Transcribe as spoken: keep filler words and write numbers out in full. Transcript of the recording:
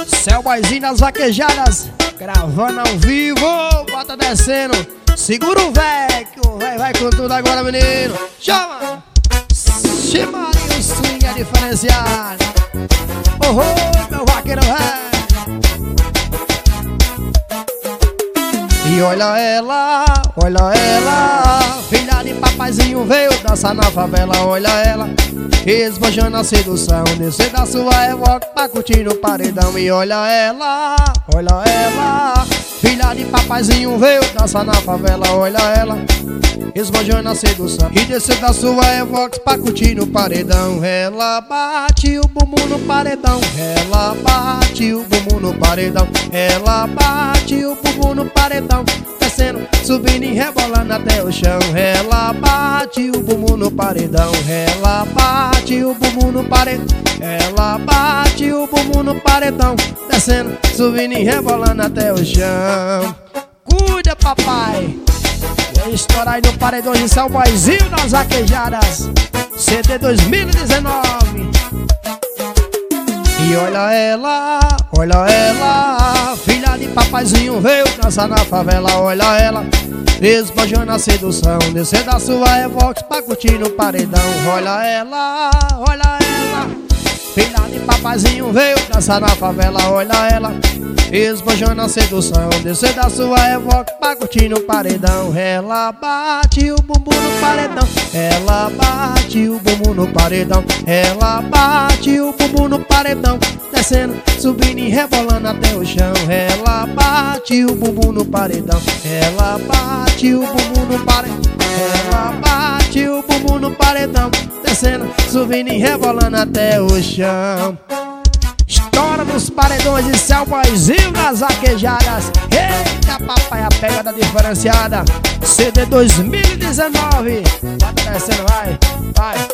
Cellboyzinho nas vaquejadas, gravando ao vivo, bota descendo. Segura o véio, que o véio vai com tudo agora, menino. Chama! Chimarinho, swing é diferenciado. Oh, oh, meu vaqueiro velho. E olha ela, olha ela, filha de papaizinho veio dançar na favela. Olha ela, esbanjando a sedução, descer da sua evoca pra curtir no paredão. E olha ela, olha ela, filha de papaizinho veio dançar na favela. Olha ela, esbanjando a sedução e descer da sua evoca pra curtir no paredão. Ela bate o bumbum no paredão, ela bate o bumbum no paredão, ela bate o bumbum no paredão, descendo, subindo e rebolando até o chão. Ela bate o bumbum no paredão, ela bate o bumbum no paredão, ela bate o bumbum no paredão, descendo, subindo e rebolando até o chão. Cuida, papai! Vou estourar aí no paredão de Cellboyzinho das vaquejadas, C D dois mil e dezenove. E olha ela, olha ela, filha de papaizinho veio dançar na favela. Olha ela, esbanjando a sedução, descer da sua evox pra curtir no paredão. Olha ela, olha ela, filha de papaizinho veio dançar na favela. Olha ela, esbanjando a sedução, descer da sua evoca pra curtir no paredão. Ela bate o bumbum no paredão, ela bate o bumbum no paredão, ela bate o bumbum no paredão, descendo, subindo e rebolando até o chão. Ela bate o bumbum no paredão, ela bate o bumbum no paredão, ela bate o bumbum no paredão, descendo, subindo e rebolando até o chão. Estoura nos paredões de Cellboyzinho nas vaquejadas. Eita, papai, a pegada diferenciada, C D dois mil e dezenove. Bota descendo, vai, vai.